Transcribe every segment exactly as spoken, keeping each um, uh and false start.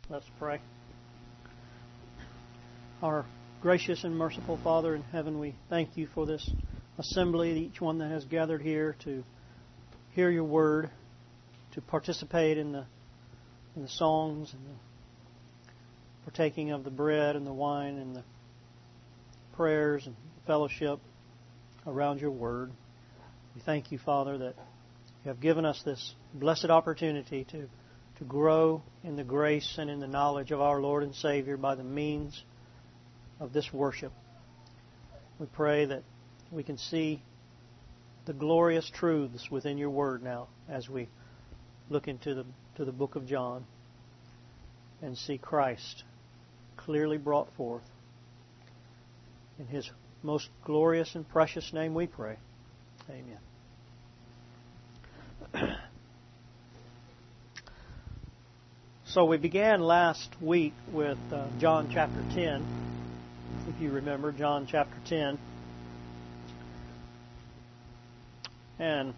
Let's pray. Our gracious and merciful Father in heaven, we thank you for this assembly, each one that has gathered here to hear your word, to participate in the in the songs and the partaking of the bread and the wine and the prayers and fellowship around your word. We thank you, Father, that you have given us this blessed opportunity to, to grow in the grace and in the knowledge of our Lord and Savior by the means of this worship. We pray that we can see the glorious truths within your word now as we look into the to the book of John and see Christ clearly brought forth. In His most glorious and precious name we pray. Amen. So we began last week with uh, John chapter ten. If you remember, John chapter ten. And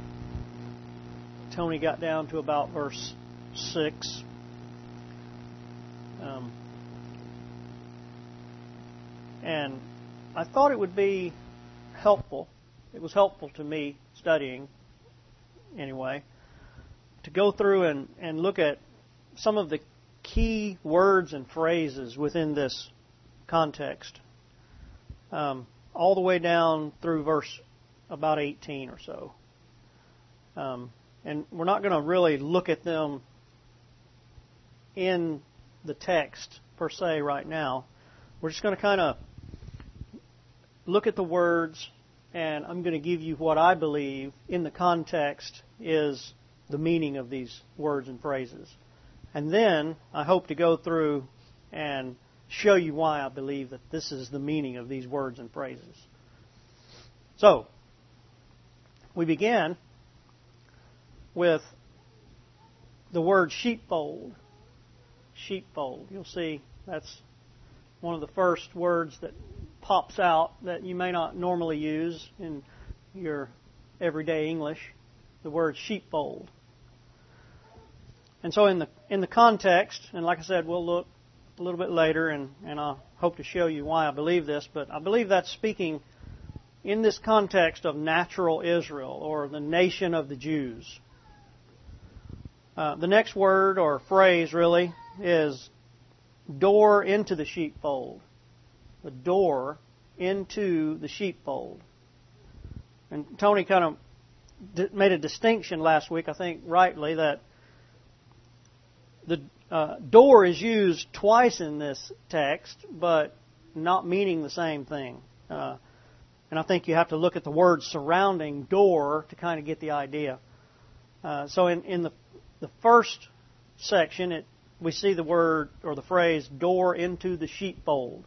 Tony got down to about verse six. Um, and I thought it would be helpful, it was helpful to me studying anyway, to go through and, and look at some of the key words and phrases within this context, um, all the way down through verse about eighteen or so. Um, and we're not going to really look at them in the text per se right now. We're just going to kind of look at the words, and I'm going to give you what I believe in the context is the meaning of these words and phrases. And then I hope to go through and show you why I believe that this is the meaning of these words and phrases. So, we began with the word sheepfold. Sheepfold. You'll see that's one of the first words that pops out that you may not normally use in your everyday English, the word sheepfold. And so in the in the context, and like I said, we'll look a little bit later, and, and I hope to show you why I believe this, but I believe that's speaking in this context of natural Israel, or the nation of the Jews. Uh, the next word or phrase really is door into the sheepfold. The door into the sheepfold. And Tony kind of d- made a distinction last week, I think rightly, that the uh, door is used twice in this text, but not meaning the same thing. Uh, and I think you have to look at the word surrounding door to kind of get the idea. Uh, so in, in the the first section, it, we see the word or the phrase door into the sheepfold.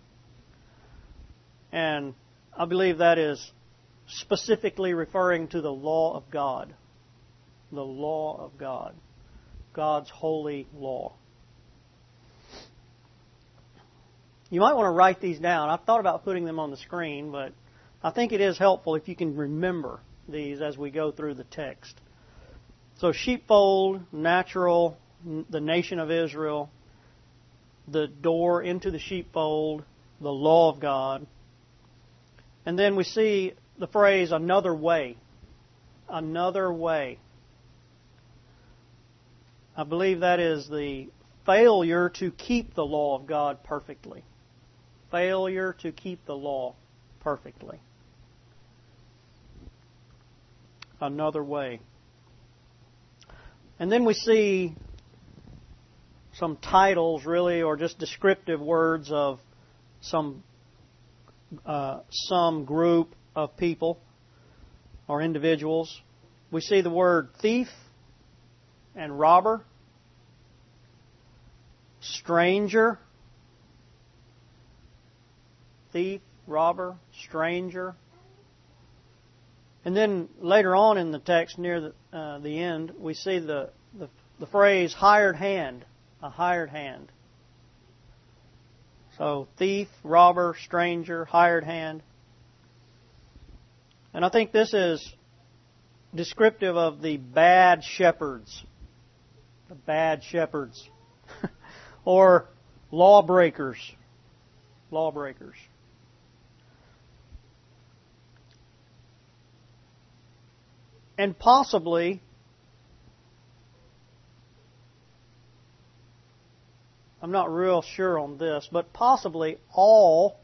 And I believe that is specifically referring to the law of God. The law of God. God's holy law. You might want to write these down. I've thought about putting them on the screen, but I think it is helpful if you can remember these as we go through the text. So sheepfold, natural, the nation of Israel, the door into the sheepfold, the law of God. And then we see the phrase another way. Another way. I believe that is the failure to keep the law of God perfectly. Failure to keep the law perfectly. Another way. And then we see some titles, really, or just descriptive words of some uh, some group of people or individuals. We see the word thief and robber, stranger, thief, robber, stranger. And then later on in the text, near the, uh, the end, we see the, the the phrase hired hand, a hired hand. So thief, robber, stranger, hired hand. And I think this is descriptive of the bad shepherds. The bad shepherds. or lawbreakers. Lawbreakers. And possibly I'm not real sure on this, but possibly all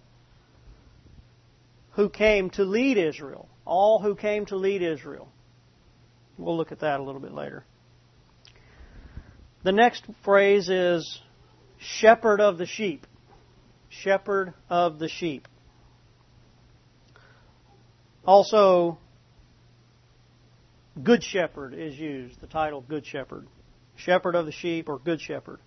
who came to lead Israel. All who came to lead Israel. We'll look at that a little bit later. The next phrase is shepherd of the sheep. Shepherd of the sheep. Also, good shepherd is used, the title good shepherd. Shepherd of the sheep or good shepherd.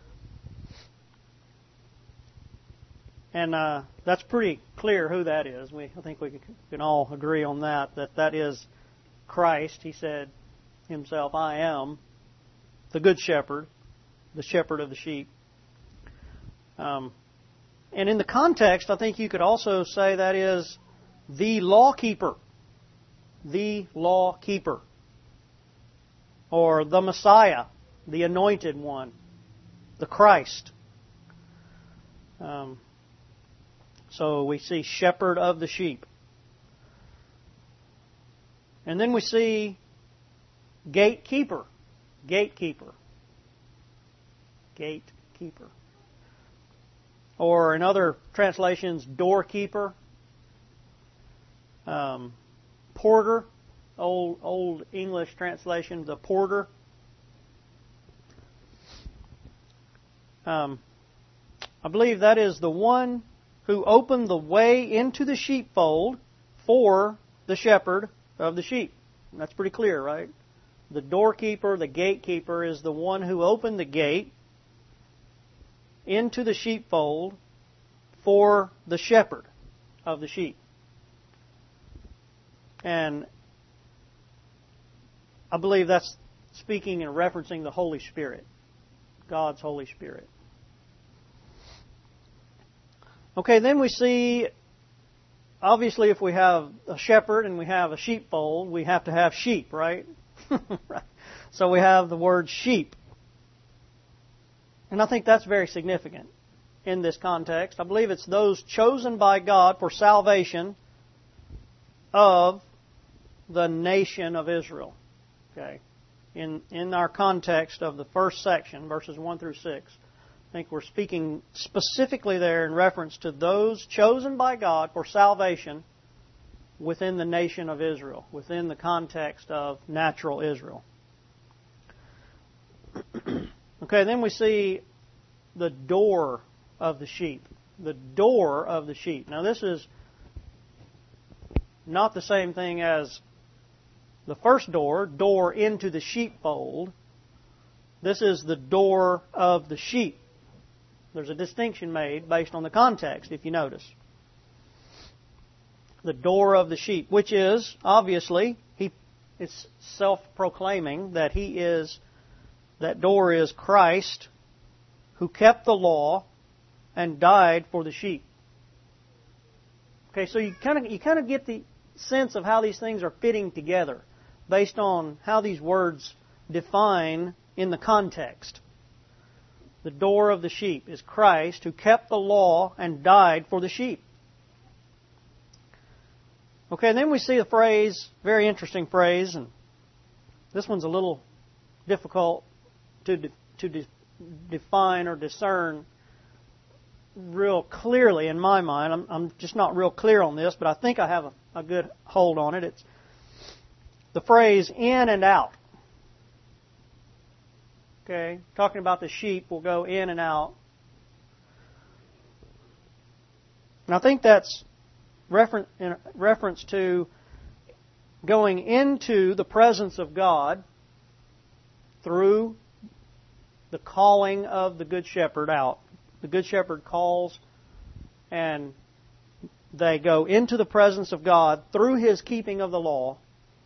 And uh, that's pretty clear who that is. We, I think we can all agree on that, that that is Christ. He said himself, I am the good shepherd, the shepherd of the sheep. Um, and in the context, I think you could also say that is the lawkeeper. The lawkeeper. Or the Messiah, the anointed one, the Christ. Um, so we see shepherd of the sheep. And then we see gatekeeper. Gatekeeper. Gatekeeper. Or in other translations, doorkeeper. Um, porter. Old Old English translation, the porter. Um, I believe that is the one who opened the way into the sheepfold for the shepherd of the sheep. And that's pretty clear, right? The doorkeeper, the gatekeeper, is the one who opened the gate into the sheepfold for the shepherd of the sheep. And I believe that's speaking and referencing the Holy Spirit, God's Holy Spirit. Okay, then we see, obviously if we have a shepherd and we have a sheepfold, we have to have sheep, right? So we have the word sheep. And I think that's very significant in this context. I believe it's those chosen by God for salvation of the nation of Israel. Okay. In in our context of the first section, verses one through six, I think we're speaking specifically there in reference to those chosen by God for salvation within the nation of Israel, within the context of natural Israel. Okay, then we see the door of the sheep. The door of the sheep. Now this is not the same thing as the first door, door into the sheepfold. This is the door of the sheep. There's a distinction made based on the context, if you notice. The door of the sheep, which is, obviously, he it's self-proclaiming that he is, that door is Christ, who kept the law and died for the sheep. Okay, so you kind of you kind of get the sense of how these things are fitting together based on how these words define in the context. The door of the sheep is Christ, who kept the law and died for the sheep. Okay, then we see a phrase, very interesting phrase, and this one's a little difficult to de- to de- define or discern real clearly in my mind. I'm, I'm just not real clear on this, but I think I have a, a good hold on it. It's the phrase in and out. Okay, talking about the sheep, we'll go in and out. And I think that's refer- in reference to going into the presence of God through the calling of the Good Shepherd out. The Good Shepherd calls and they go into the presence of God through His keeping of the law,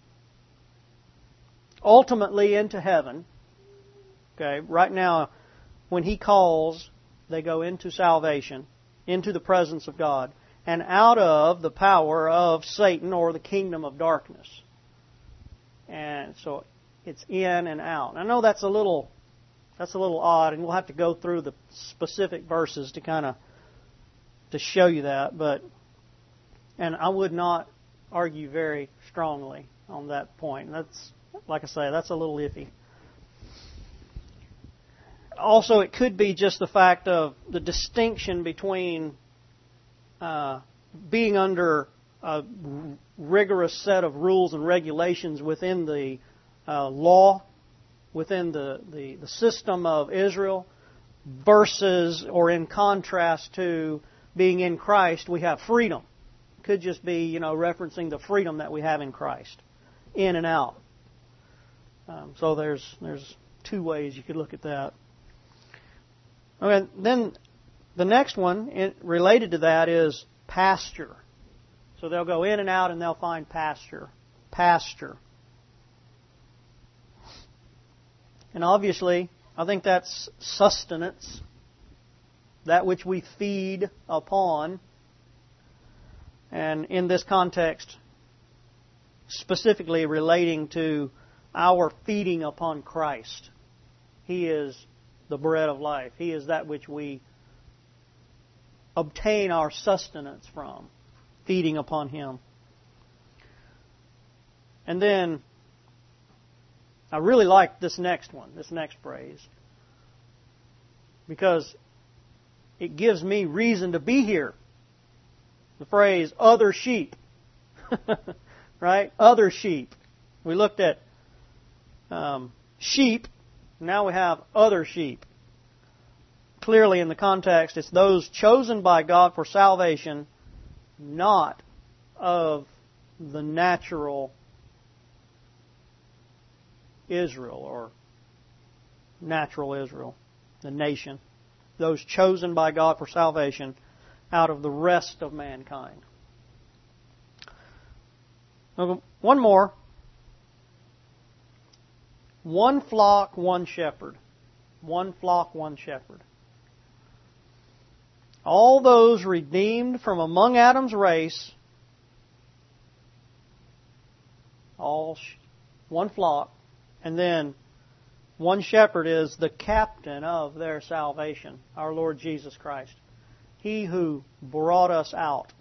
ultimately into heaven. Okay, right now, when He calls, they go into salvation, into the presence of God, and out of the power of Satan or the kingdom of darkness. And so it's in and out. I know that's a little That's a little odd, and we'll have to go through the specific verses to kind of to show you that. But and I would not argue very strongly on that point. That's, like I say, that's a little iffy. Also, it could be just the fact of the distinction between uh, being under a rigorous set of rules and regulations within the uh, law, within the, the, the system of Israel, versus or in contrast to being in Christ, we have freedom. Could just be, you know, referencing the freedom that we have in Christ, in and out. Um, so there's there's two ways you could look at that. Okay, then the next one it, related to that is pasture. So they'll go in and out and they'll find pasture. Pasture. And obviously, I think that's sustenance, that which we feed upon. And in this context, specifically relating to our feeding upon Christ. He is the bread of life. He is that which we obtain our sustenance from, feeding upon Him. And then, I really like this next one, this next phrase, because it gives me reason to be here. The phrase, other sheep. Right? Other sheep. We looked at um, sheep. Now we have other sheep. Clearly in the context, it's those chosen by God for salvation, not of the natural Israel or natural Israel, the nation. Those chosen by God for salvation out of the rest of mankind. One more. One flock, one shepherd. One flock, one shepherd. All those redeemed from among Adam's race, all one flock, and then one shepherd is the captain of their salvation, our Lord Jesus Christ. He who brought us out.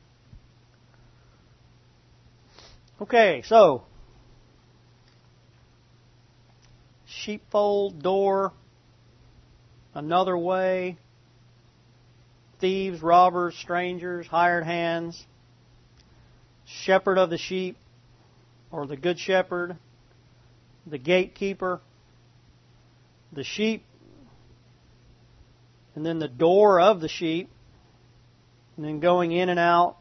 Okay, so sheepfold, door, another way, thieves, robbers, strangers, hired hands, shepherd of the sheep, or the good shepherd, the gatekeeper, the sheep, and then the door of the sheep, and then going in and out,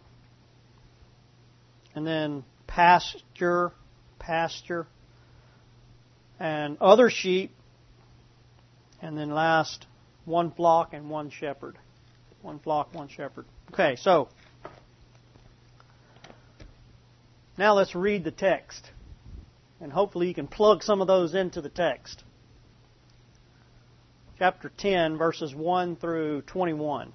and then pasture, pasture, and other sheep, and then last, one flock and one shepherd. One flock, one shepherd. Okay, so now let's read the text, and hopefully you can plug some of those into the text. Chapter ten, verses one through twenty-one.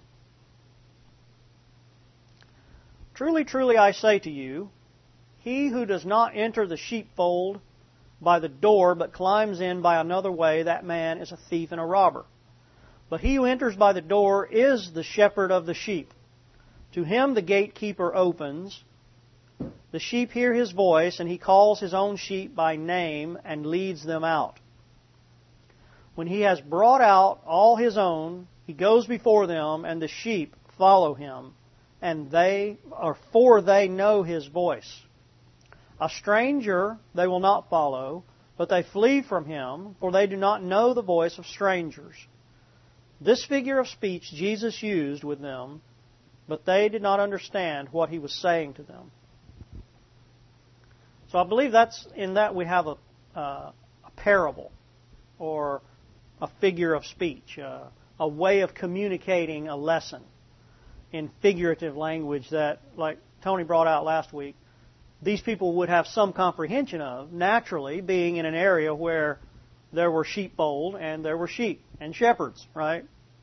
Truly, truly, I say to you, he who does not enter the sheepfold by the door, but climbs in by another way, that man is a thief and a robber. But he who enters by the door is the shepherd of the sheep. To him the gatekeeper opens. The sheep hear his voice, and he calls his own sheep by name and leads them out. When he has brought out all his own, he goes before them, and the sheep follow him, and they, or for they know his voice. A stranger they will not follow, but they flee from him, for they do not know the voice of strangers. This figure of speech Jesus used with them, but they did not understand what he was saying to them. So I believe that's in that we have a, uh, a parable, or a figure of speech, uh, a way of communicating a lesson in figurative language that, like Tony brought out last week, these people would have some comprehension of, naturally, being in an area where there were sheepfold and there were sheep and shepherds, right?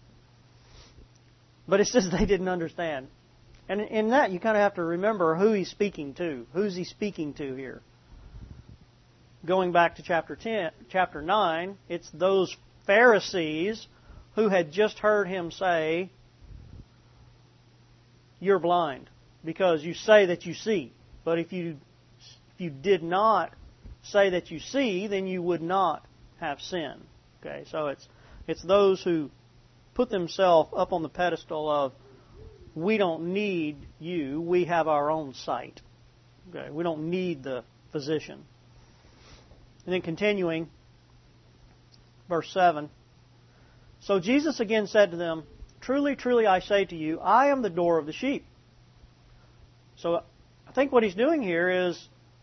But it says they didn't understand. And in that, you kind of have to remember who he's speaking to. Who's he speaking to here? Going back to chapter ten, chapter nine, it's those Pharisees who had just heard him say, "You're blind because you say that you see." But if you if you did not say that you see, then you would not have sin. Okay, so it's it's those who put themselves up on the pedestal of, we don't need you, we have our own sight. Okay, we don't need the physician. And then continuing, verse seven. So Jesus again said to them, "Truly, truly, I say to you, I am the door of the sheep." So I think what he's doing here is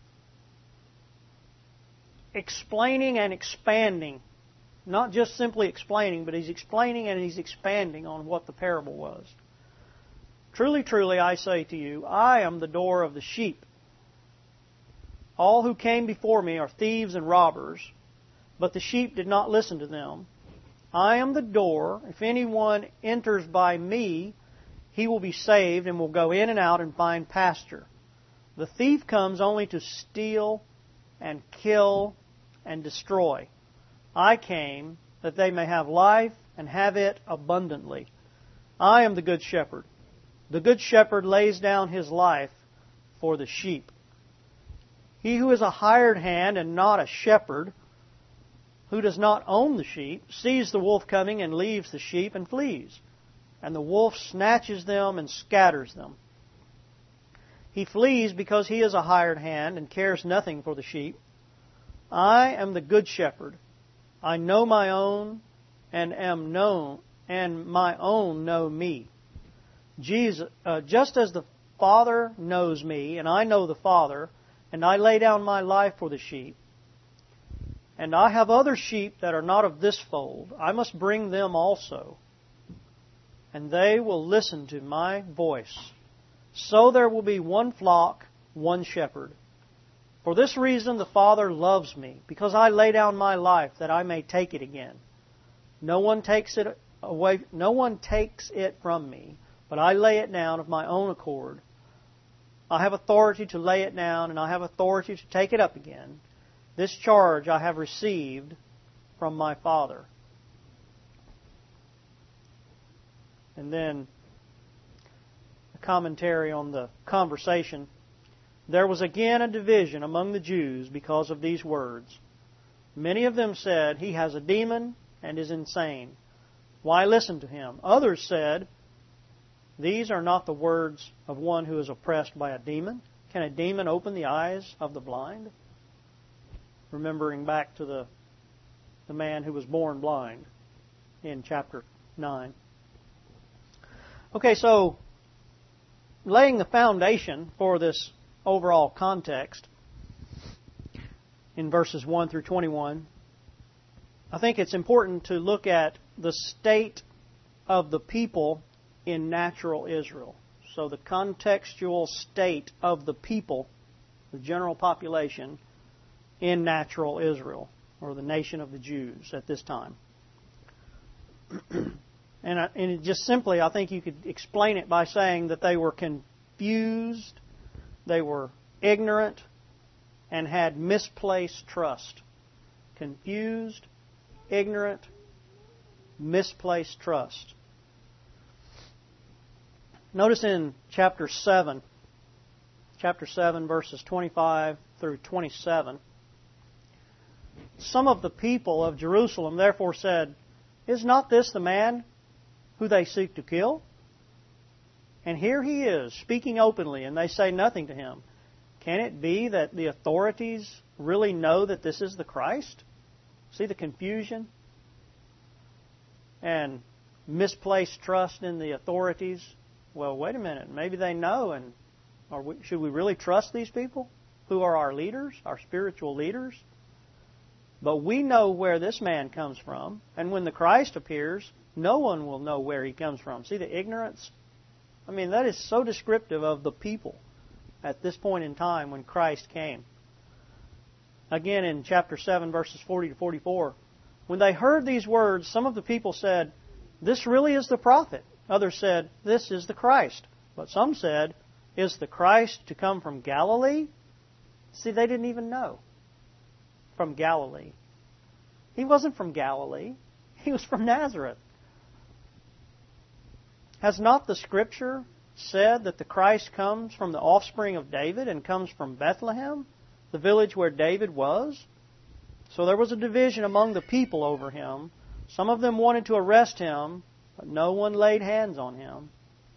explaining and expanding. Not just simply explaining, but he's explaining and he's expanding on what the parable was. "Truly, truly, I say to you, I am the door of the sheep. All who came before me are thieves and robbers, but the sheep did not listen to them. I am the door. If anyone enters by me, he will be saved and will go in and out and find pasture. The thief comes only to steal and kill and destroy. I came that they may have life and have it abundantly. I am the good shepherd. The good shepherd lays down his life for the sheep. He who is a hired hand and not a shepherd, who does not own the sheep, sees the wolf coming and leaves the sheep and flees. And the wolf snatches them and scatters them. He flees because he is a hired hand and cares nothing for the sheep. I am the good shepherd. I know my own and am known, and my own know me. Jesus, uh, just as the Father knows me, and I know the Father, and I lay down my life for the sheep. And I have other sheep that are not of this fold. I must bring them also, and they will listen to my voice. So there will be one flock, one shepherd. For this reason the Father loves me, because I lay down my life that I may take it again. No one takes it away, no one takes it from me, but I lay it down of my own accord. I have authority to lay it down, and I have authority to take it up again. This charge I have received from my Father. And then a commentary on the conversation. There was again a division among the Jews because of these words. Many of them said, "He has a demon and is insane. Why listen to him?" Others said, "These are not the words of one who is oppressed by a demon. Can a demon open the eyes of the blind?" Remembering back to the, the man who was born blind in chapter nine. Okay, so laying the foundation for this overall context in verses one through twenty-one, I think it's important to look at the state of the people in natural Israel. So the contextual state of the people, the general population in natural Israel, or the nation of the Jews at this time. and, I, and it just simply, I think you could explain it by saying that they were confused, they were ignorant, and had misplaced trust. Confused, ignorant, misplaced trust. Notice in chapter seven, chapter seven, verses twenty-five through twenty-seven, some of the people of Jerusalem therefore said, "Is not this the man who they seek to kill? And here he is, speaking openly, and they say nothing to him. Can it be that the authorities really know that this is the Christ?" See the confusion and misplaced trust in the authorities. Well, wait a minute. Maybe they know, and are we, should we really trust these people who are our leaders, our spiritual leaders? But we know where this man comes from, and when the Christ appears, no one will know where he comes from. See the ignorance? I mean, that is so descriptive of the people at this point in time when Christ came. Again, in chapter seven, verses forty to forty-four, when they heard these words, some of the people said, "This really is the prophet." Others said, "This is the Christ." But some said, "Is the Christ to come from Galilee?" See, they didn't even know. From Galilee. He wasn't from Galilee. He was from Nazareth. Has not the Scripture said that the Christ comes from the offspring of David and comes from Bethlehem, the village where David was? So there was a division among the people over him. Some of them wanted to arrest him, but no one laid hands on him.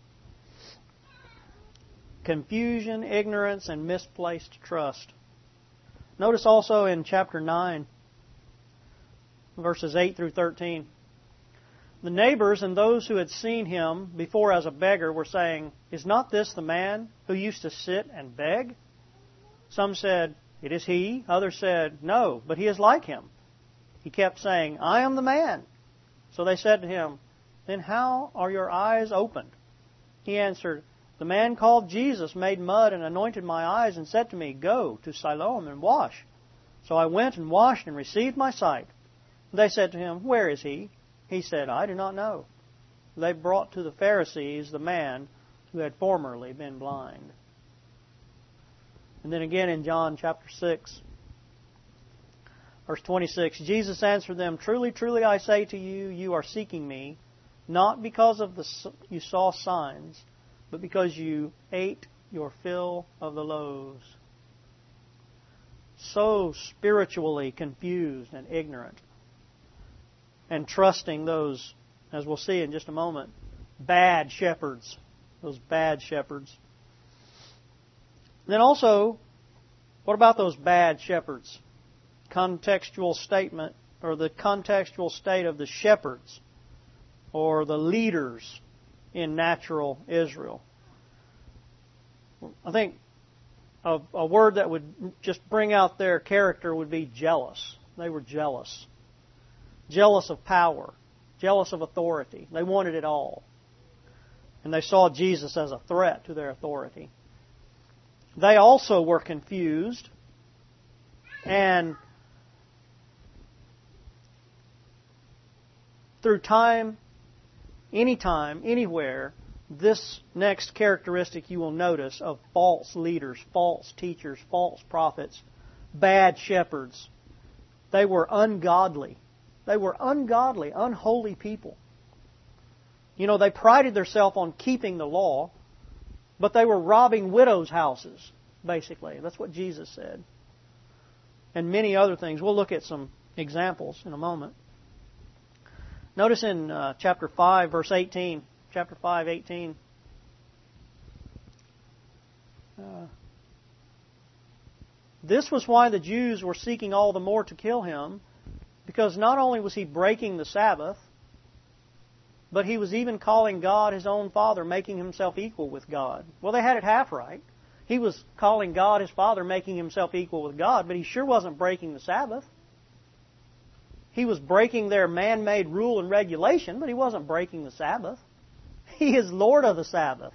Confusion, ignorance, and misplaced trust. Notice also in chapter nine, verses eight through thirteen. The neighbors and those who had seen him before as a beggar were saying, "Is not this the man who used to sit and beg?" Some said, "It is he." Others said, "No, but he is like him." He kept saying, "I am the man." So they said to him, "Then how are your eyes opened?" He answered, "The man called Jesus made mud and anointed my eyes and said to me, 'Go to Siloam and wash.' So I went and washed and received my sight." They said to him, "Where is he?" He said, "I do not know." They brought to the Pharisees the man who had formerly been blind. And then again in John chapter six, verse twenty-six, Jesus answered them, "Truly, truly, I say to you, you are seeking me, not because of the you saw signs, but because you ate your fill of the loaves." So spiritually confused and ignorant, and trusting those, as we'll see in just a moment, bad shepherds, those bad shepherds. Then also, what about those bad shepherds? Contextual statement, or the contextual state of the shepherds, or the leaders in natural Israel. I think a, a word that would just bring out their character would be jealous. They were jealous. Jealous of power. Jealous of authority. They wanted it all. And they saw Jesus as a threat to their authority. They also were confused, and through time, anytime, anywhere, this next characteristic you will notice of false leaders, false teachers, false prophets, bad shepherds, they were ungodly. They were ungodly, unholy people. You know, they prided themselves on keeping the law, but they were robbing widows' houses, basically. That's what Jesus said. And many other things. We'll look at some examples in a moment. Notice in uh, chapter five, verse eighteen. Chapter five, eighteen. Uh, this was why the Jews were seeking all the more to kill him, because not only was he breaking the Sabbath, but he was even calling God his own Father, making himself equal with God. Well, they had it half right. He was calling God his Father, making himself equal with God, but he sure wasn't breaking the Sabbath. He was breaking their man-made rule and regulation, but he wasn't breaking the Sabbath. He is Lord of the Sabbath.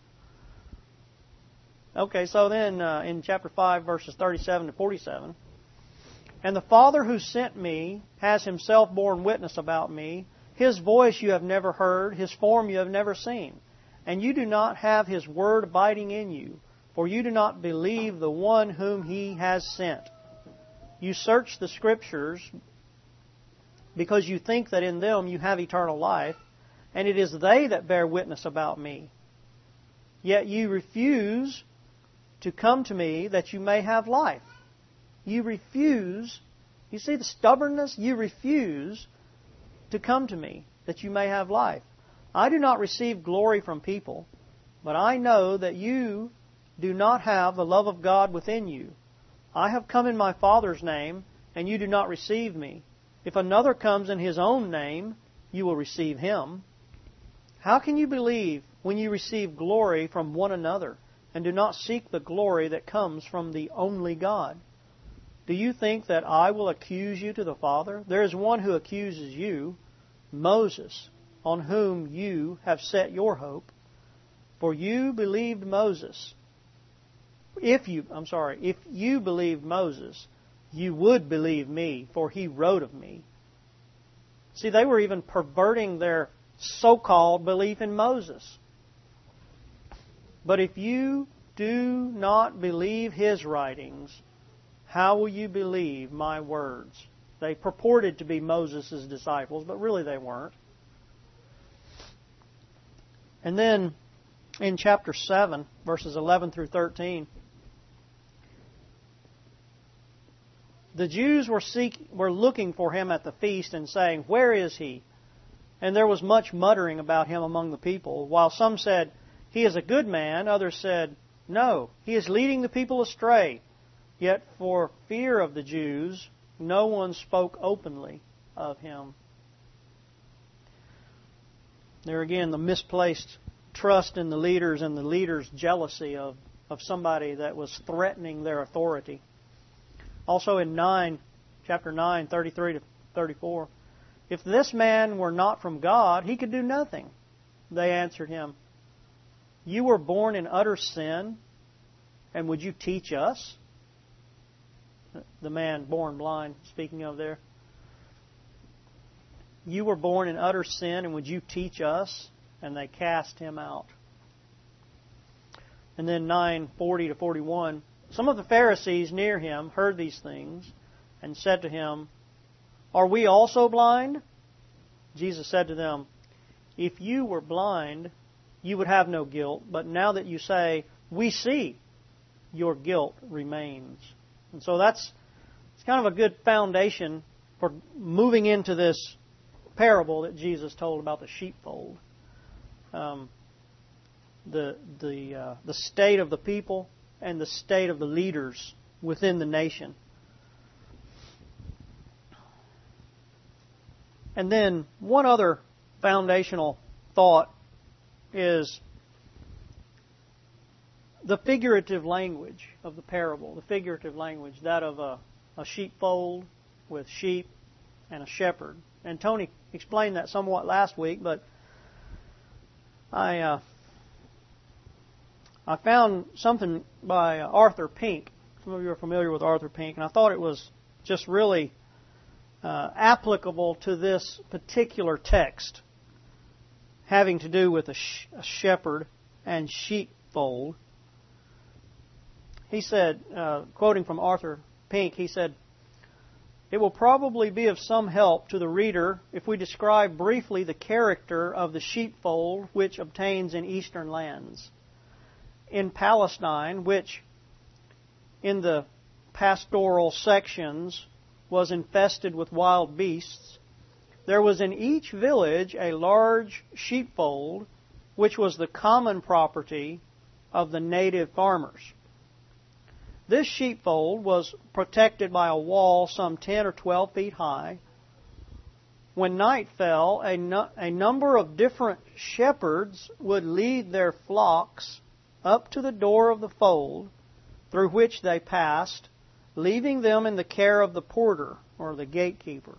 Okay, so then uh, in chapter five, verses thirty-seven to forty-seven, "And the Father who sent me has himself borne witness about me. His voice you have never heard, his form you have never seen. And you do not have his word abiding in you, for you do not believe the one whom he has sent. You search the Scriptures because you think that in them you have eternal life, and it is they that bear witness about me. Yet you refuse to come to me that you may have life." You refuse, you see the stubbornness? You refuse to come to me that you may have life. "I do not receive glory from people, but I know that you do not have the love of God within you. I have come in my Father's name, and you do not receive me. If another comes in his own name, you will receive him. How can you believe when you receive glory from one another, and do not seek the glory that comes from the only God? Do you think that I will accuse you to the Father? There is one who accuses you, Moses, on whom you have set your hope. For you believed Moses. If you, I'm sorry, if you believed Moses, you would believe me, for he wrote of me." See, they were even perverting their so-called belief in Moses. "But if you do not believe his writings, how will you believe my words They purported to be Moses' disciples, but really they weren't. And then in chapter seven, verses eleven through thirteen, the Jews were seek, were looking for him at the feast and saying, "Where is he?" And there was much muttering about him among the people, while some said, "He is a good man." Others said, "No, he is leading the people astray." Yet for fear of the Jews, no one spoke openly of him. There again, the misplaced trust in the leaders and the leaders' jealousy of, of somebody that was threatening their authority. Also in nine, chapter nine, thirty-three to thirty-four, "If this man were not from God, he could do nothing." They answered him, "You were born in utter sin, and would you teach us?" The man born blind, speaking of there. "You were born in utter sin, and would you teach us?" And they cast him out. And then nine forty to forty-one, "Some of the Pharisees near him heard these things and said to him, 'Are we also blind?' Jesus said to them, 'If you were blind, you would have no guilt. But now that you say, we see, your guilt remains.'" And so that's it's kind of a good foundation for moving into this parable that Jesus told about the sheepfold. Um, the the uh, the state of the people and the state of the leaders within the nation. And then one other foundational thought is the figurative language of the parable, the figurative language, that of a, a sheepfold with sheep and a shepherd. And Tony explained that somewhat last week, but I uh, I found something by Arthur Pink. Some of you are familiar with Arthur Pink, and I thought it was just really uh, applicable to this particular text, having to do with a, sh- a shepherd and sheepfold. He said, uh, quoting from Arthur Pink, he said, "It will probably be of some help to the reader if we describe briefly the character of the sheepfold which obtains in eastern lands. In Palestine, which in the pastoral sections was infested with wild beasts, there was in each village a large sheepfold which was the common property of the native farmers. This sheepfold was protected by a wall some ten or twelve feet high. When night fell, a, nu- a number of different shepherds would lead their flocks up to the door of the fold, through which they passed, leaving them in the care of the porter or the gatekeeper.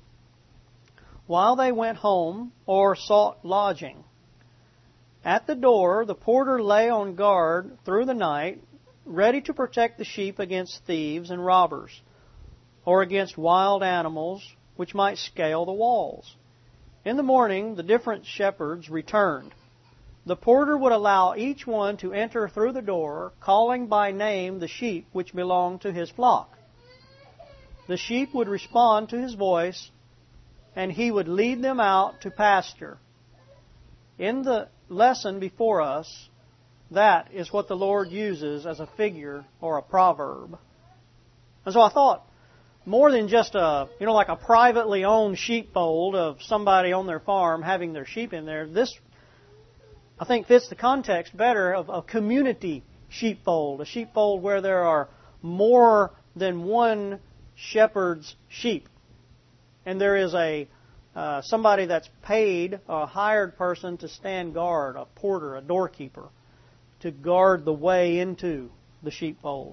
While they went home or sought lodging, at the door the porter lay on guard through the night, ready to protect the sheep against thieves and robbers, or against wild animals which might scale the walls. In the morning, the different shepherds returned. The porter would allow each one to enter through the door, calling by name the sheep which belonged to his flock. The sheep would respond to his voice, and he would lead them out to pasture. In the lesson before us, that is what the Lord uses as a figure or a proverb. And so I thought, more than just a, you know, like a privately owned sheepfold of somebody on their farm having their sheep in there, this, I think, fits the context better of a community sheepfold, a sheepfold where there are more than one shepherd's sheep. And there is a uh, somebody that's paid, a hired person to stand guard, a porter, a doorkeeper, to guard the way into the sheepfold.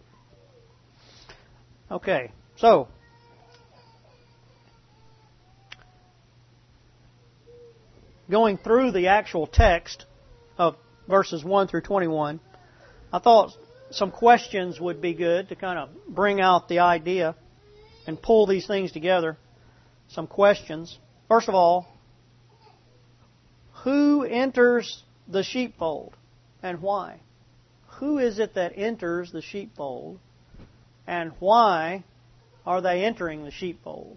Okay, so going through the actual text of verses one through twenty-one, I thought some questions would be good to kind of bring out the idea and pull these things together. Some questions. First of all, who enters the sheepfold? And why? Who is it that enters the sheepfold? And why are they entering the sheepfold?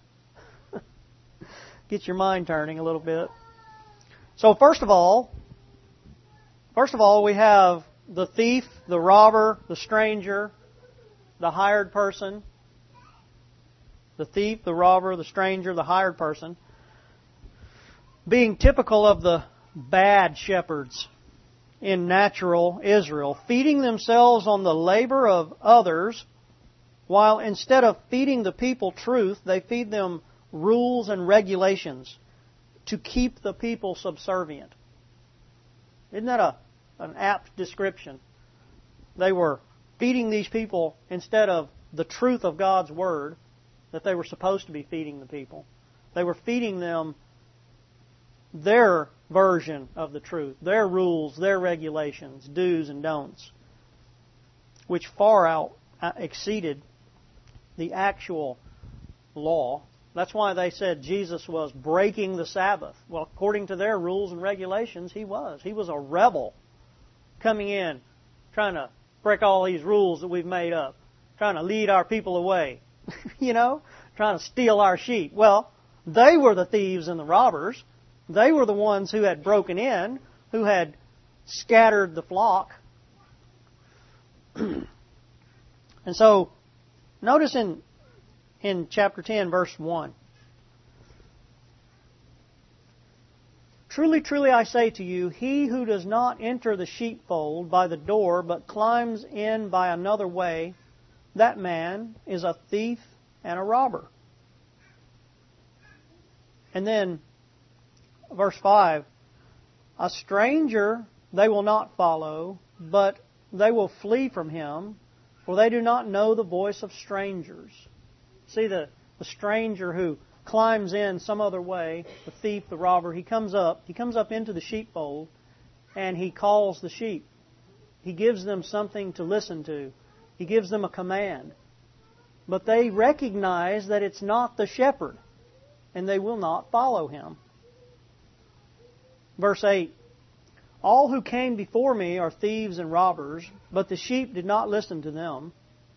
Get your mind turning a little bit. So first of all, first of all, we have the thief, the robber, the stranger, the hired person. The thief, the robber, the stranger, the hired person, being typical of the bad shepherds in natural Israel, feeding themselves on the labor of others, while instead of feeding the people truth, they feed them rules and regulations to keep the people subservient. Isn't that a, an apt description? They were feeding these people instead of the truth of God's Word that they were supposed to be feeding the people. They were feeding them their version of the truth, their rules, their regulations, do's and don'ts, which far out exceeded the actual law. That's why they said Jesus was breaking the Sabbath. Well, according to their rules and regulations, He was. He was a rebel coming in, trying to break all these rules that we've made up, trying to lead our people away, you know, trying to steal our sheep. Well, they were the thieves and the robbers. They were the ones who had broken in, who had scattered the flock. And so, notice in in chapter ten, verse one. Truly, truly, I say to you, he who does not enter the sheepfold by the door, but climbs in by another way, that man is a thief and a robber. And then, verse five, a stranger they will not follow, but they will flee from him, for they do not know the voice of strangers. See, the, the stranger who climbs in some other way, the thief, the robber, he comes up, he comes up into the sheepfold, and he calls the sheep. He gives them something to listen to. He gives them a command. But they recognize that it's not the shepherd, and they will not follow him. Verse eight, all who came before me are thieves and robbers, but the sheep did not listen to them.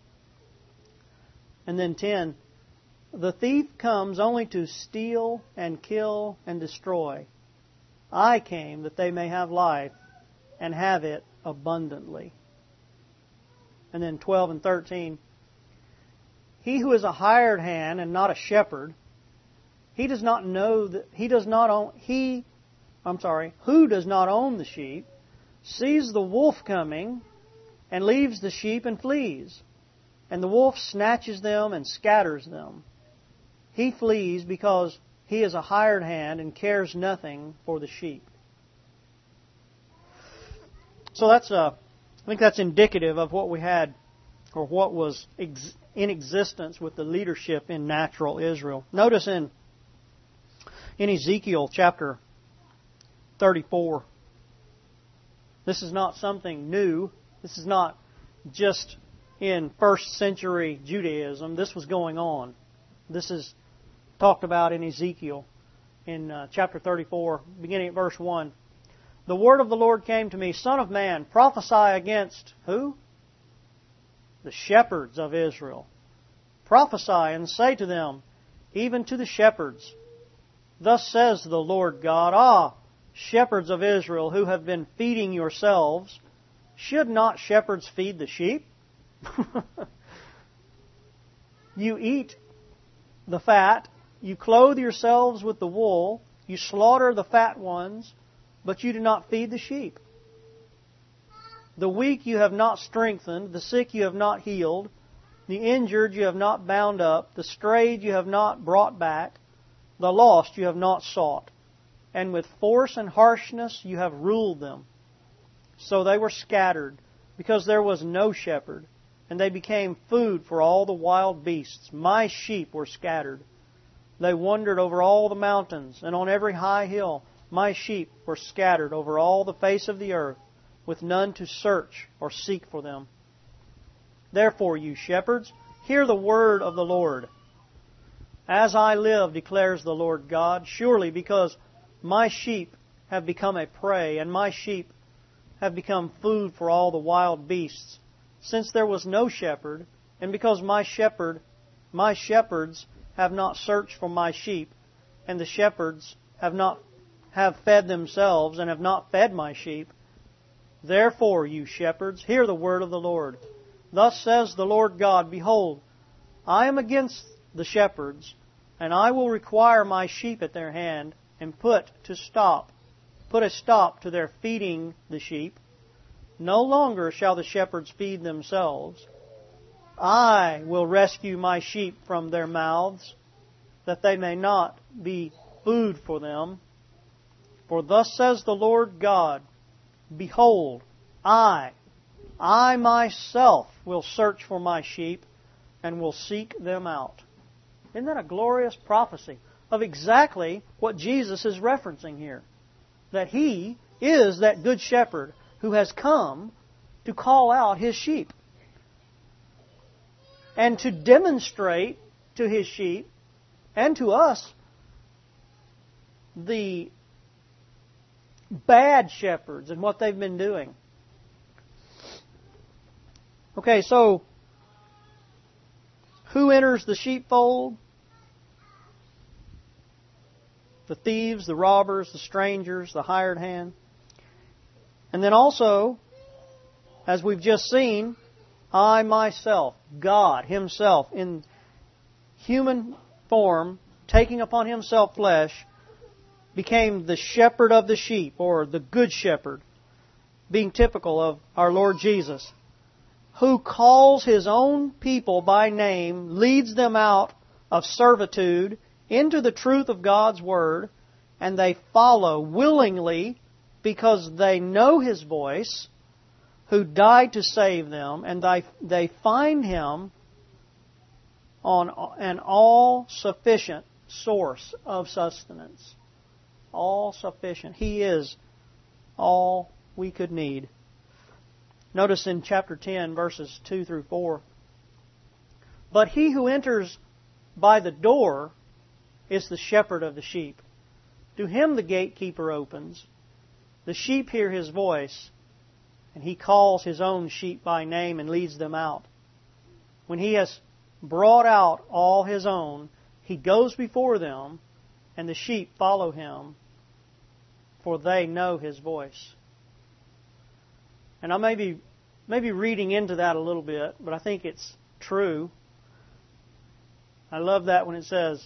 And then ten, the thief comes only to steal and kill and destroy. I came that they may have life and have it abundantly. And then twelve and thirteen, he who is a hired hand and not a shepherd, he does not know that he does not own he I'm sorry, who does not own the sheep, sees the wolf coming and leaves the sheep and flees. And the wolf snatches them and scatters them. He flees because he is a hired hand and cares nothing for the sheep. So that's uh, I think that's indicative of what we had, or what was ex- in existence with the leadership in natural Israel. Notice in in Ezekiel chapter thirty-four. This is not something new. This is not just in first century Judaism. This was going on. This is talked about in Ezekiel in uh, chapter thirty-four, beginning at verse one. The word of the Lord came to me, Son of man, prophesy against who? The shepherds of Israel. Prophesy and say to them, even to the shepherds, thus says the Lord God, ah, shepherds of Israel who have been feeding yourselves, should not shepherds feed the sheep? You eat the fat, you clothe yourselves with the wool, you slaughter the fat ones, but you do not feed the sheep. The weak you have not strengthened, the sick you have not healed, the injured you have not bound up, the strayed you have not brought back, the lost you have not sought. And with force and harshness you have ruled them. So they were scattered, because there was no shepherd, and they became food for all the wild beasts. My sheep were scattered. They wandered over all the mountains, and on every high hill. My sheep were scattered over all the face of the earth, with none to search or seek for them. Therefore, you shepherds, hear the word of the Lord. As I live, declares the Lord God, surely because my sheep have become a prey, and my sheep have become food for all the wild beasts, since there was no shepherd, and because my shepherd My shepherds have not searched for my sheep, and the shepherds have not have fed themselves and have not fed my sheep. Therefore, you shepherds, hear the word of the Lord. Thus says the Lord God, Behold, I am against the shepherds, and I will require my sheep at their hand, and put to stop, put a stop to their feeding the sheep. No longer shall the shepherds feed themselves. I will rescue my sheep from their mouths, that they may not be food for them. For thus says the Lord God, Behold, I, I myself will search for my sheep and will seek them out. Isn't that a glorious prophecy of exactly what Jesus is referencing here? That He is that good shepherd who has come to call out His sheep and to demonstrate to His sheep and to us the bad shepherds and what they've been doing. Okay, so who enters the sheepfold? The thieves, the robbers, the strangers, the hired hand. And then also, as we've just seen, I myself, God Himself, in human form, taking upon Himself flesh, became the shepherd of the sheep, or the good shepherd, being typical of our Lord Jesus, who calls His own people by name, leads them out of servitude into the truth of God's Word, and they follow willingly because they know His voice, who died to save them, and they, they find Him on an all-sufficient source of sustenance. All-sufficient. He is all we could need. Notice in chapter ten, verses two through four. But he who enters by the door is the shepherd of the sheep. To him the gatekeeper opens. The sheep hear his voice, and he calls his own sheep by name and leads them out. When he has brought out all his own, he goes before them, and the sheep follow him, for they know his voice. And I may be, maybe reading into that a little bit, but I think it's true. I love that when it says,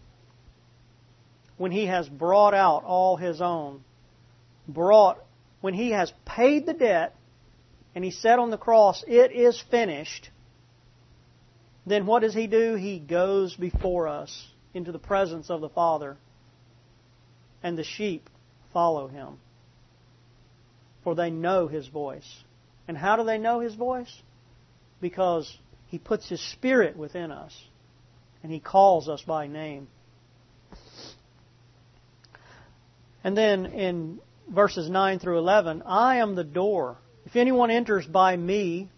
when he has brought out all his own, brought, when he has paid the debt, and he said on the cross, it is finished, then what does he do? He goes before us into the presence of the Father, and the sheep follow him, for they know his voice. And how do they know his voice? Because he puts his Spirit within us, and he calls us by name. And then in verses nine through eleven, I am the door. If anyone enters by me,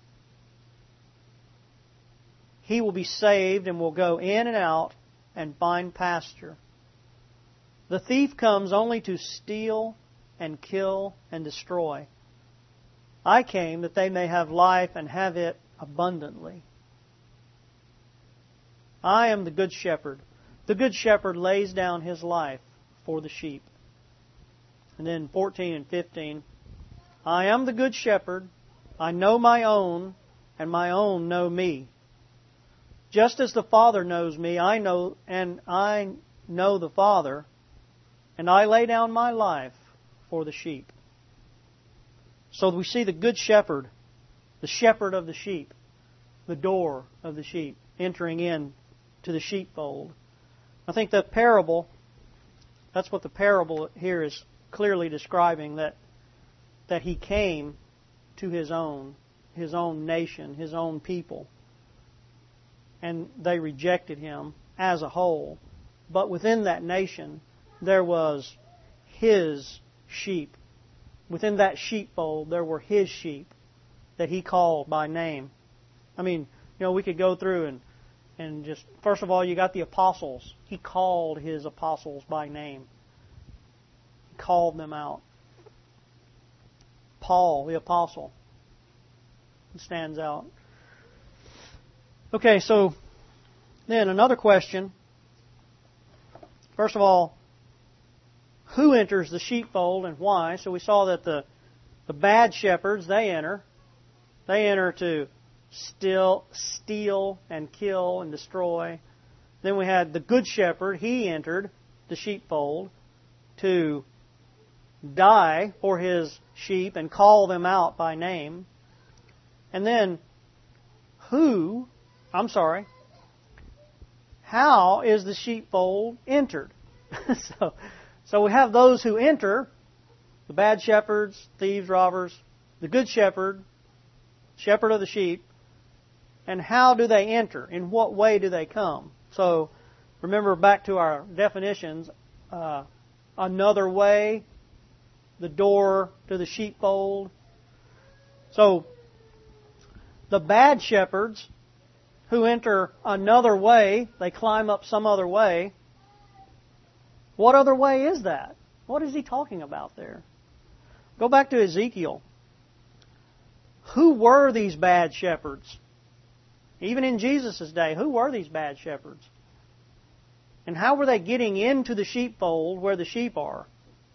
he will be saved and will go in and out and find pasture. The thief comes only to steal and kill and destroy. I came that they may have life and have it abundantly. I am the good shepherd. The good shepherd lays down his life for the sheep. And then fourteen and fifteen, I am the good shepherd. I know my own, and my own know me. Just as the Father knows me, I know, and I know the Father, and I lay down my life for the sheep. So we see the good shepherd, the shepherd of the sheep, the door of the sheep, entering in to the sheepfold. I think that parable, that's what the parable here is clearly describing, that that he came to his own, his own nation, his own people. And they rejected him as a whole. But within that nation, there was his sheep. Within that sheepfold, there were his sheep that he called by name. I mean, you know, we could go through and, and just, first of all, you got the apostles. He called his apostles by name. He called them out. Paul, the apostle, stands out. Okay, so Then another question. First of all, who enters the sheepfold and why? So we saw that the, the bad shepherds, they enter. They enter to steal, steal and kill and destroy. Then we had the good shepherd. He entered the sheepfold to die for his sheep and call them out by name. And then who, I'm sorry, how is the sheepfold entered? so, so we have those who enter, the bad shepherds, thieves, robbers, the good shepherd, shepherd of the sheep, and how do they enter? In what way do they come? So remember back to our definitions, uh, another way, the door to the sheepfold. So the bad shepherds who enter another way, they climb up some other way. What other way is that? What is he talking about there? Go back to Ezekiel. Who were these bad shepherds? Even in Jesus' day, who were these bad shepherds? And how were they getting into the sheepfold where the sheep are?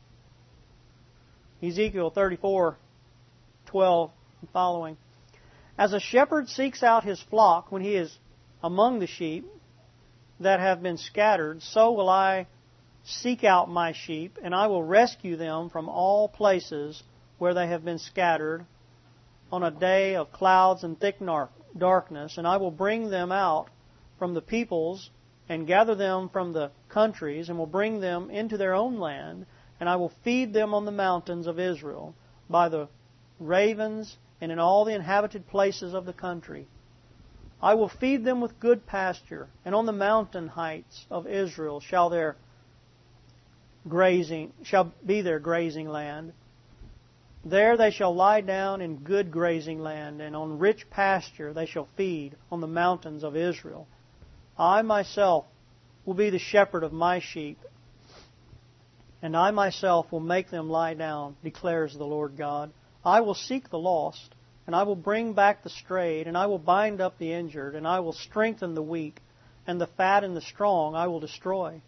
Ezekiel thirty-four, twelve and following. As a shepherd seeks out his flock when he is among the sheep that have been scattered, so will I seek out my sheep, and I will rescue them from all places where they have been scattered on a day of clouds and thick darkness, and I will bring them out from the peoples and gather them from the countries, and will bring them into their own land, and I will feed them on the mountains of Israel by the ravens and in all the inhabited places of the country. I will feed them with good pasture, and on the mountain heights of Israel shall their grazing shall be their grazing land. There they shall lie down in good grazing land, and on rich pasture they shall feed on the mountains of Israel. I myself will be the shepherd of my sheep, and I myself will make them lie down, declares the Lord God. I will seek the lost, and I will bring back the strayed, and I will bind up the injured, and I will strengthen the weak, and the fat and the strong I will destroy.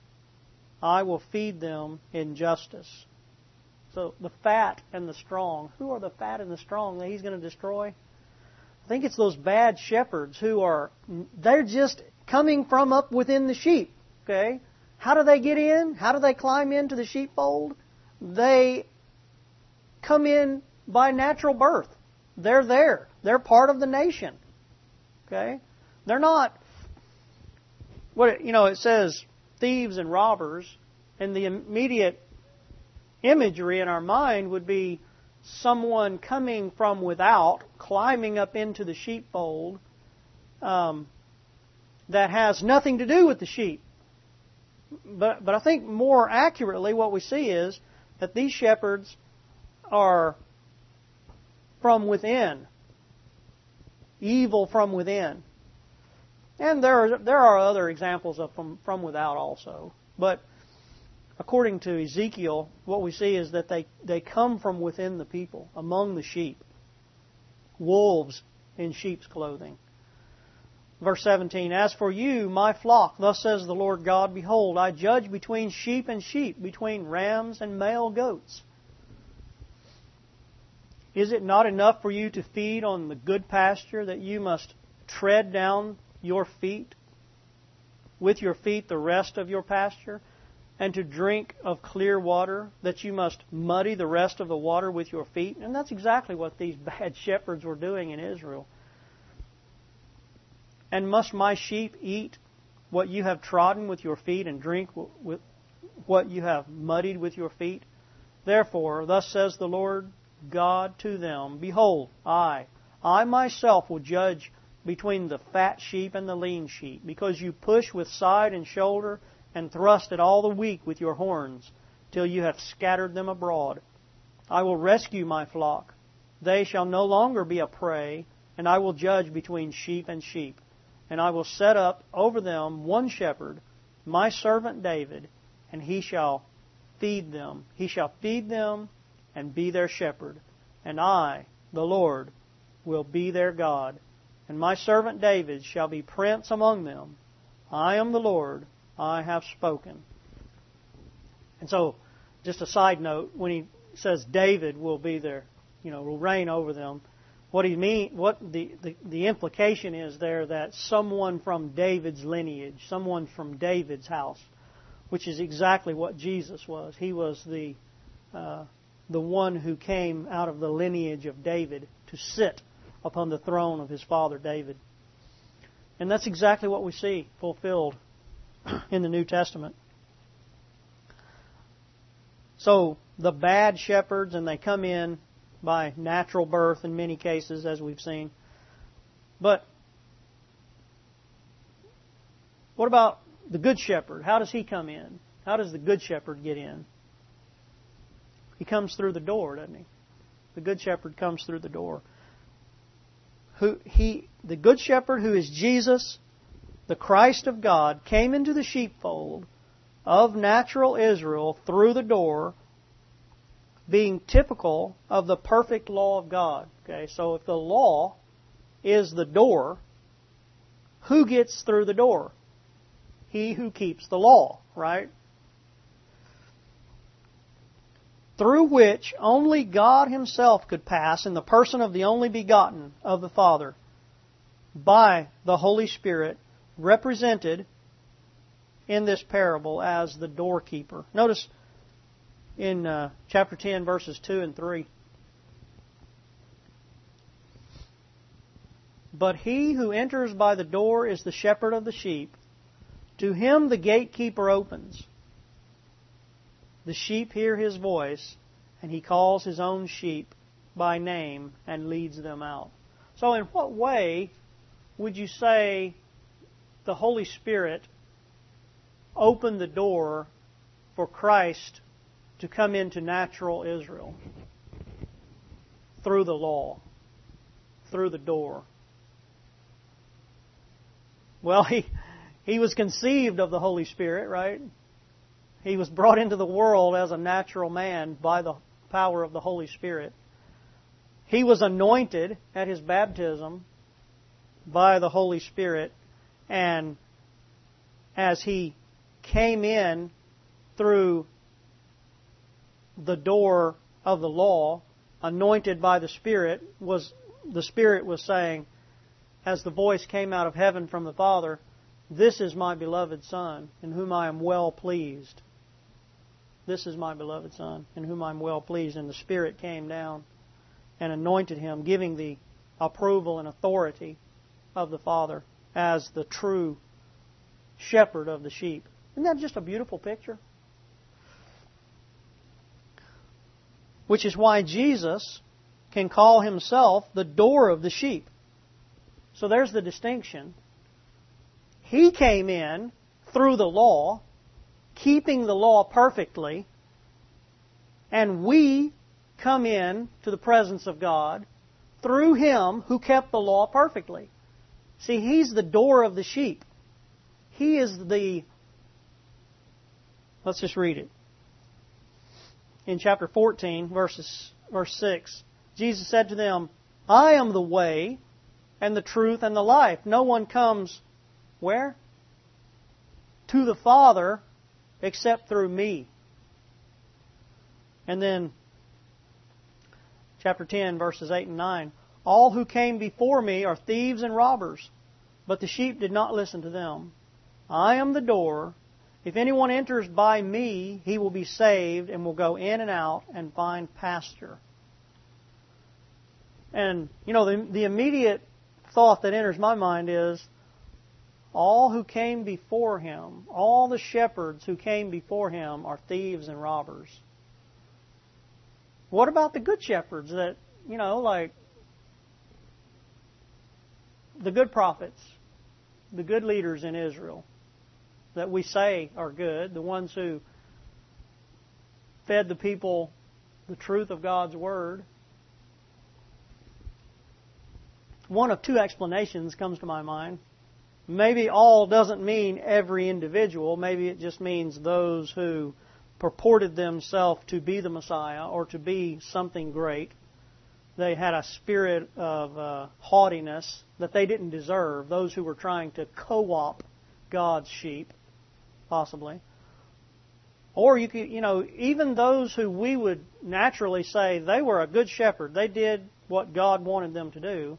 I will feed them in justice. So the fat and the strong. Who are the fat and the strong that he's going to destroy? I think it's those bad shepherds who are, they're just coming from up within the sheep. Okay? How do they get in? How do they climb into the sheepfold? They come in by natural birth. They're there. They're part of the nation. Okay? They're not, what you know, it says thieves and robbers, and the immediate imagery in our mind would be someone coming from without, climbing up into the sheepfold, um, that has nothing to do with the sheep. But, but I think more accurately what we see is that these shepherds are from within, evil from within. And there are, there are other examples of from, from without also. But according to Ezekiel, what we see is that they, they come from within the people, among the sheep. Wolves in sheep's clothing. Verse seventeen, As for you, my flock, thus says the Lord God, behold, I judge between sheep and sheep, between rams and male goats. Is it not enough for you to feed on the good pasture that you must tread down your feet, with your feet the rest of your pasture, and to drink of clear water, that you must muddy the rest of the water with your feet? And that's exactly what these bad shepherds were doing in Israel. And must my sheep eat what you have trodden with your feet, and drink with what you have muddied with your feet? Therefore, thus says the Lord God to them, Behold, I, I myself will judge between the fat sheep and the lean sheep, because you push with side and shoulder, and thrust at all the weak with your horns, till you have scattered them abroad. I will rescue my flock. They shall no longer be a prey, and I will judge between sheep and sheep. And I will set up over them one shepherd, my servant David, and he shall feed them. He shall feed them and be their shepherd. And I, the Lord, will be their God. And my servant David shall be prince among them. I am the Lord, I have spoken. And so, just a side note, when he says David will be there, you know, will reign over them, what he mean, what the, the, the implication is there that someone from David's lineage, someone from David's house, which is exactly what Jesus was. He was the uh, the one who came out of the lineage of David to sit upon the throne of his father David. And that's exactly what we see fulfilled in the New Testament. So the bad shepherds, and they come in by natural birth in many cases, as we've seen. But what about the good shepherd? How does he come in? How does the good shepherd get in? He comes through the door, doesn't he? The good shepherd comes through the door. Who he, the good shepherd, who is Jesus, the Christ of God, came into the sheepfold of natural Israel through the door, being typical of the perfect law of God. Okay, so if the law is the door, who gets through the door? He who keeps the law, right? Through which only God Himself could pass in the person of the only begotten of the Father, by the Holy Spirit, represented in this parable as the doorkeeper. Notice in uh, chapter ten, verses two and three. But he who enters by the door is the shepherd of the sheep. To him the gatekeeper opens. The sheep hear his voice, and he calls his own sheep by name and leads them out. So in what way would you say the Holy Spirit opened the door for Christ to come into natural Israel? Through the law. Through the door. Well, he, he was conceived of the Holy Spirit, right? He was brought into the world as a natural man by the power of the Holy Spirit. He was anointed at His baptism by the Holy Spirit. And as He came in through the door of the law, anointed by the Spirit, was the Spirit was saying, as the voice came out of heaven from the Father, "This is my beloved Son, in whom I am well pleased." This is my beloved Son, in whom I am well pleased. And the Spirit came down and anointed Him, giving the approval and authority of the Father as the true shepherd of the sheep. Isn't that just a beautiful picture? Which is why Jesus can call Himself the door of the sheep. So there's the distinction. He came in through the law, keeping the law perfectly, and we come in to the presence of God through Him who kept the law perfectly. See, He's the door of the sheep. He is the... Let's just read it. In chapter fourteen, verses, verse six, Jesus said to them, "I am the way and the truth and the life. No one comes..." Where? "To the Father except through me." And then, chapter ten, verses eight and nine. "All who came before me are thieves and robbers, but the sheep did not listen to them. I am the door. If anyone enters by me, he will be saved and will go in and out and find pasture." And, you know, the, the immediate thought that enters my mind is, all who came before Him, all the shepherds who came before Him are thieves and robbers. What about the good shepherds that, you know, like the good prophets, the good leaders in Israel that we say are good, the ones who fed the people the truth of God's Word? One of two explanations comes to my mind. Maybe all doesn't mean every individual. Maybe it just means those who purported themselves to be the Messiah or to be something great. They had a spirit of uh, haughtiness that they didn't deserve. Those who were trying to co-opt God's sheep, possibly. Or you could, you know, even those who we would naturally say they were a good shepherd, they did what God wanted them to do.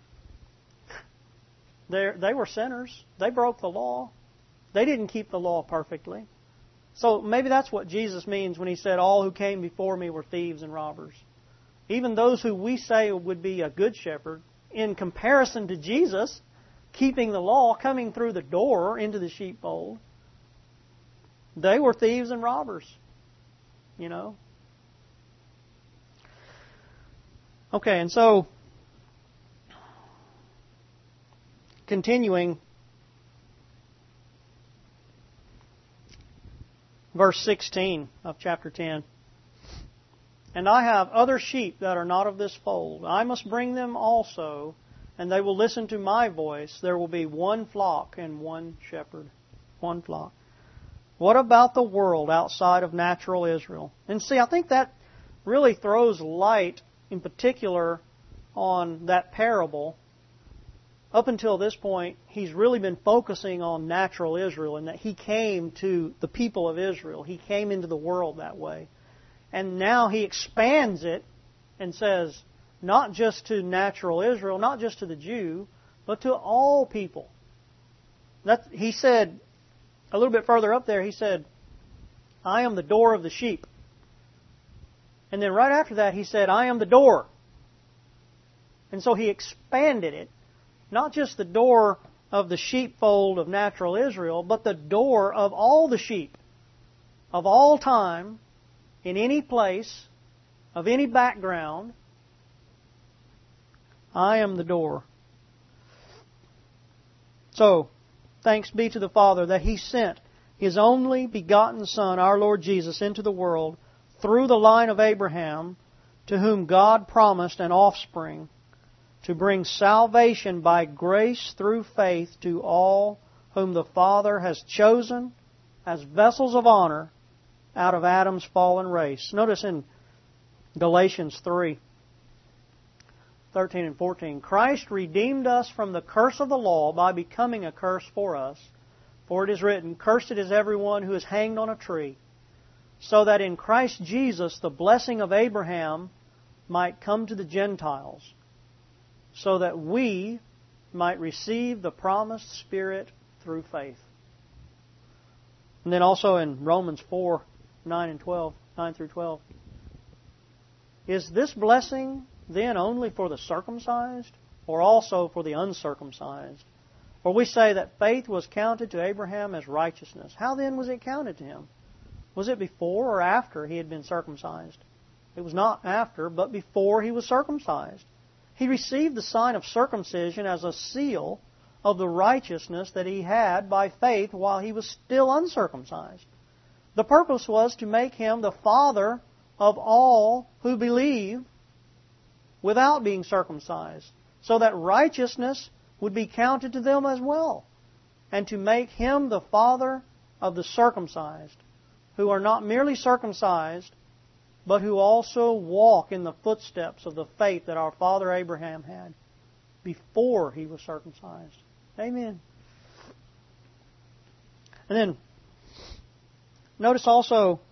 They they were sinners. They broke the law. They didn't keep the law perfectly. So maybe that's what Jesus means when He said, all who came before me were thieves and robbers. Even those who we say would be a good shepherd, in comparison to Jesus, keeping the law, coming through the door into the sheepfold, they were thieves and robbers. You know? Okay, and so, continuing, verse sixteen of chapter ten. And I have other sheep that are not of this fold. I must bring them also, and they will listen to my voice. There will be one flock and one shepherd. One flock. What about the world outside of natural Israel? And see, I think that really throws light, in particular, on that parable. Up until this point, he's really been focusing on natural Israel, and that he came to the people of Israel. He came into the world that way. And now he expands it and says, not just to natural Israel, not just to the Jew, but to all people. That, he said, a little bit further up there, he said, I am the door of the sheep. And then right after that, he said, I am the door. And so he expanded it. Not just the door of the sheepfold of natural Israel, but the door of all the sheep, of all time, in any place, of any background. I am the door. So, thanks be to the Father that He sent His only begotten Son, our Lord Jesus, into the world through the line of Abraham, to whom God promised an offspring, to bring salvation by grace through faith to all whom the Father has chosen as vessels of honor out of Adam's fallen race. Notice in Galatians three, thirteen and fourteen, Christ redeemed us from the curse of the law by becoming a curse for us. For it is written, Cursed is everyone who is hanged on a tree, so that in Christ Jesus the blessing of Abraham might come to the Gentiles, so that we might receive the promised Spirit through faith. And then also in Romans four, nine and twelve, nine through twelve. Is this blessing then only for the circumcised, or also for the uncircumcised? For we say that faith was counted to Abraham as righteousness. How then was it counted to him? Was it before or after he had been circumcised? It was not after, but before he was circumcised. He received the sign of circumcision as a seal of the righteousness that he had by faith while he was still uncircumcised. The purpose was to make him the father of all who believe without being circumcised, so that righteousness would be counted to them as well, and to make him the father of the circumcised, who are not merely circumcised, but who also walk in the footsteps of the faith that our father Abraham had before he was circumcised. Amen. And then, notice also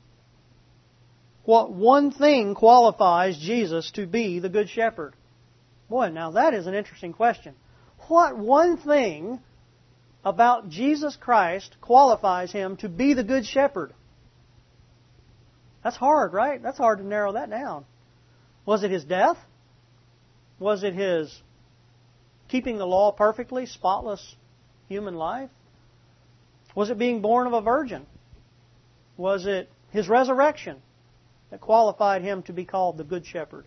what one thing qualifies Jesus to be the Good Shepherd. Boy, now that is an interesting question. What one thing about Jesus Christ qualifies Him to be the Good Shepherd? That's hard, right? That's hard to narrow that down. Was it His death? Was it His keeping the law perfectly, spotless human life? Was it being born of a virgin? Was it His resurrection that qualified Him to be called the Good Shepherd?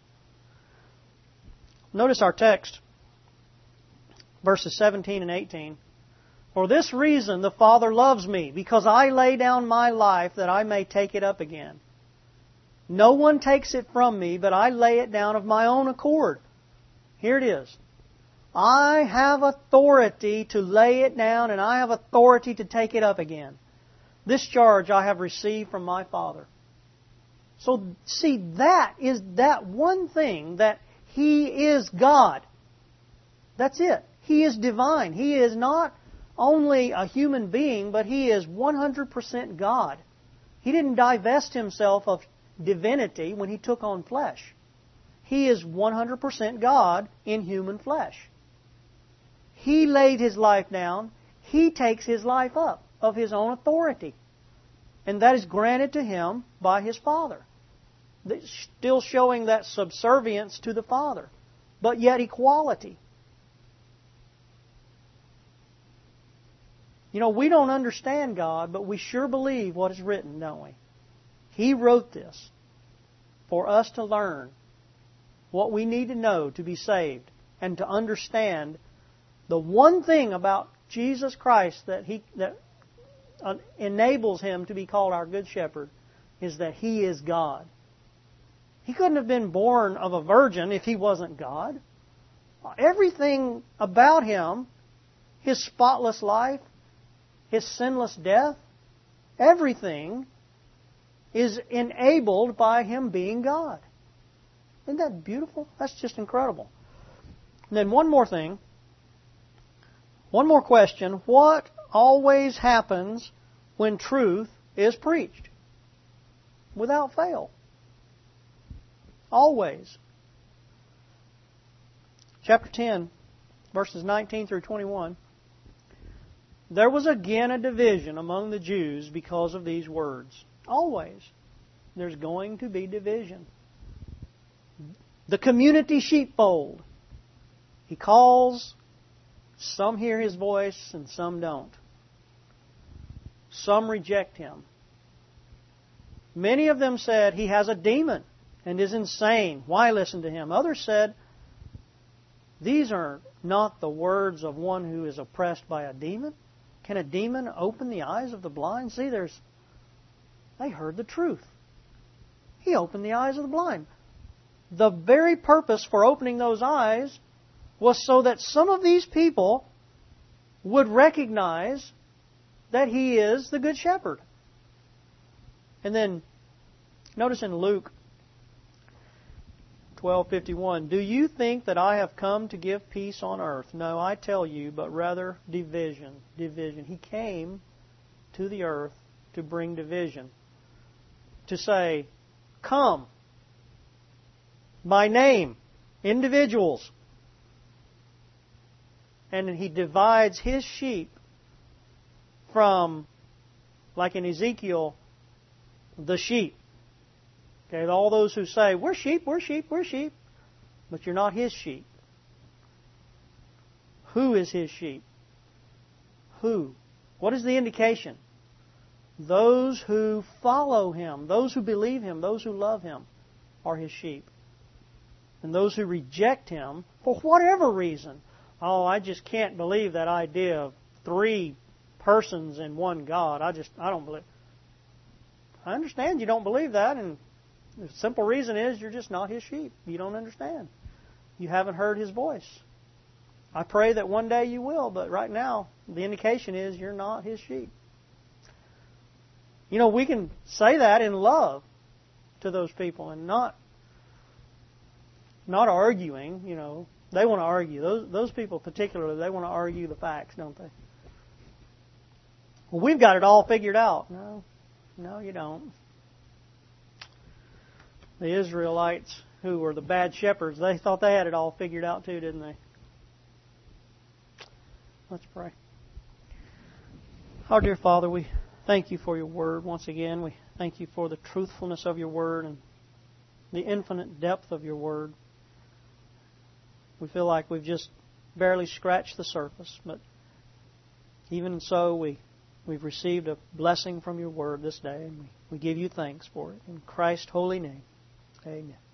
Notice our text, verses seventeen and eighteen. For this reason the Father loves me, because I lay down my life that I may take it up again. No one takes it from me, but I lay it down of my own accord. Here it is. I have authority to lay it down, and I have authority to take it up again. This charge I have received from my Father. So, see, that is that one thing, that He is God. That's it. He is divine. He is not only a human being, but He is one hundred percent God. He didn't divest Himself of divinity when He took on flesh. He is one hundred percent God in human flesh. He laid His life down. He takes His life up of His own authority. And that is granted to Him by His Father. Still showing that subservience to the Father, but yet equality. You know, we don't understand God, but we sure believe what is written, don't we? He wrote this for us to learn what we need to know to be saved and to understand the one thing about Jesus Christ that He that enables Him to be called our Good Shepherd is that He is God. He couldn't have been born of a virgin if He wasn't God. Everything about Him, His spotless life, His sinless death, everything is enabled by Him being God. Isn't that beautiful? That's just incredible. And then one more thing. One more question. What always happens when truth is preached? Without fail. Always. Chapter ten, verses nineteen through twenty-one. There was again a division among the Jews because of these words. Always. There's going to be division. The community sheepfold. He calls, some hear His voice and some don't. Some reject Him. Many of them said He has a demon and is insane. Why listen to Him? Others said, these are not the words of one who is oppressed by a demon. Can a demon open the eyes of the blind? See, there's... They heard the truth. He opened the eyes of the blind. The very purpose for opening those eyes was so that some of these people would recognize that He is the Good Shepherd. And then, notice in Luke twelve fifty-one, do you think that I have come to give peace on earth? No, I tell you, but rather division. Division. He came to the earth to bring division. To say, come, by name, individuals. And He divides His sheep from, like in Ezekiel, the sheep. Okay, all those who say, we're sheep, we're sheep, we're sheep. But you're not His sheep. Who is His sheep? Who? What is the indication? Those who follow Him, those who believe Him, those who love Him are His sheep. And those who reject Him, for whatever reason, oh, I just can't believe that idea of three persons in one God. I just, I don't believe. I understand you don't believe that, and the simple reason is you're just not His sheep. You don't understand. You haven't heard His voice. I pray that one day you will, but right now, the indication is you're not His sheep. You know, we can say that in love to those people and not not arguing, you know. They want to argue. Those those people particularly, they want to argue the facts, don't they? Well, we've got it all figured out. No, no, you don't. The Israelites, who were the bad shepherds, they thought they had it all figured out too, didn't they? Let's pray. Our dear Father, we thank You for Your Word once again. We thank You for the truthfulness of Your Word and the infinite depth of Your Word. We feel like we've just barely scratched the surface, but even so, we, we've received a blessing from Your Word this day, and we, we give You thanks for it. In Christ's holy name, amen.